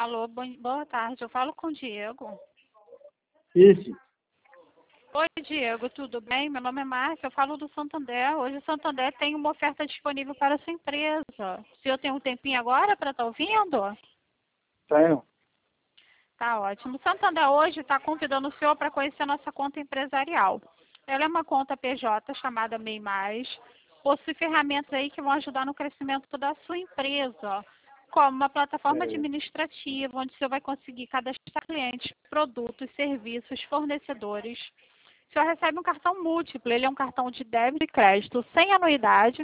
Alô, boa tarde. Eu falo com o Diego. Isso. Oi, Diego, tudo bem? Meu nome é Márcia, eu falo do Santander. Hoje o Santander tem uma oferta disponível para a sua empresa. Se eu tenho um tempinho agora para estar ouvindo? Tenho. Tá ótimo. O Santander hoje está convidando o senhor para conhecer a nossa conta empresarial. Ela é uma conta PJ chamada MEI+. Possui ferramentas aí que vão ajudar no crescimento da sua empresa, como uma plataforma administrativa, onde o senhor vai conseguir cadastrar clientes, produtos, serviços, fornecedores. O senhor recebe um cartão múltiplo, ele é um cartão de débito e crédito sem anuidade,